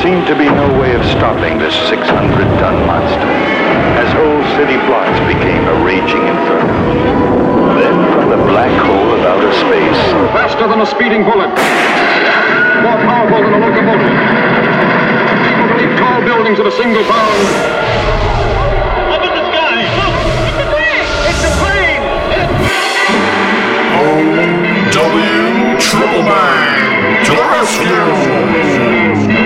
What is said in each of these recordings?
seemed to be no way of stopping this 600-ton monster, as whole city blocks became a raging inferno. Then, from the black hole of outer space... Faster than a speeding bullet. More powerful than a locomotive. People believe tall buildings at a single bound. Up in the sky! Look! It's a plane! It's a plane! OW Triple Bang to the rescue!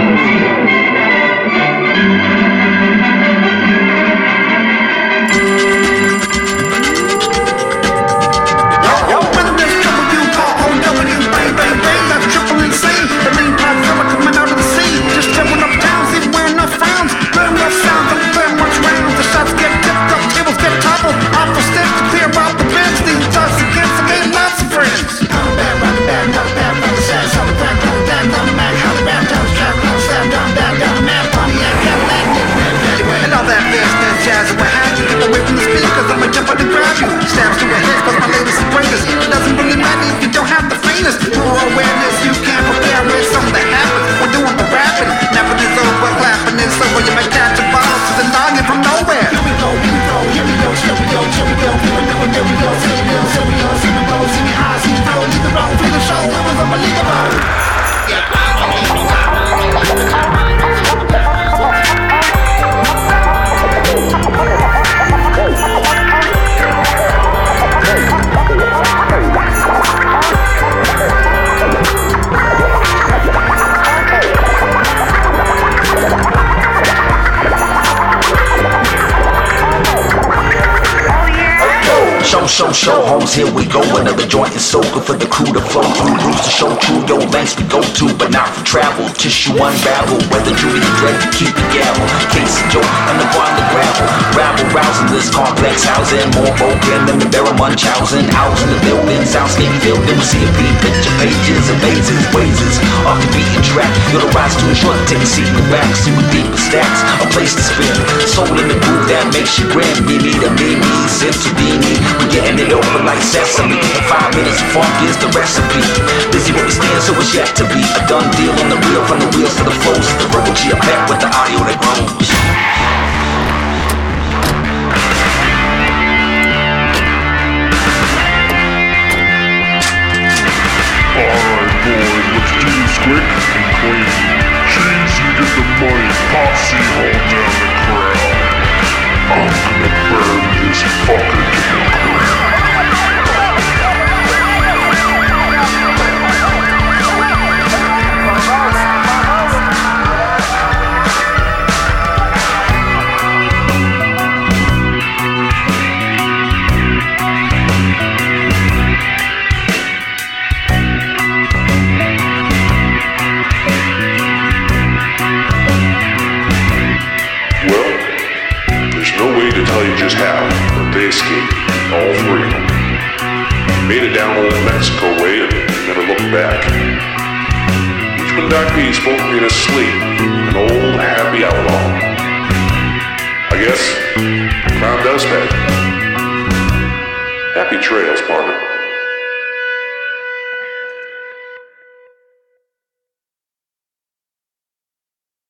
Stabs to your head, cause my latest is breakers. It doesn't really matter if you don't have the faintest. More awareness, you can't prepare with something that happens. We're doing the rapping, napping is over, clapping is over. You might catch a bottle to the noggin from nowhere. Here we go, here we go, here we go, here we go, here we go. People never know we go, here we go, here we go, here we go. See me high, see me throw, leave the wrong, play the show. It was unbelievable. Show, homes, here we go. Another joint is so good for the crew to flow through. Roots to show true, yo, lengths we go to, but not for travel. Tissue unravel, whether Judy and Drake to keep the gavel. Casey Joe, and the bar the gravel. Rabble, rousing this complex housing. More broken than the Barrow Munchausen. Out in the buildings, soundscape filled in. We see a beat, picture pages, amazing ways. Off the beaten track, you'll rise to a short, take a seat in the back. See with deeper stacks, a place to spin. Soul in the groove that makes you grin. Mimi to Mimi, Sim to Dini. We getting it over like sesame. 5 minutes of funk is the recipe. Busy where we stand, so it's yet to be a done deal on the reel. From the wheels to the flows, the verbal G effect with the audio that grows. Alright boys, let's do this quick and crazy. Cheese, you get the money. Posse, hold down the crowd. I'm gonna burn this fucker to the ground. Just how, but they escaped, all three of them. Made it down old Mexico way and never looked back. Each one died peaceful in his sleep, an old happy outlaw. I guess crime does pay. Happy trails, partner.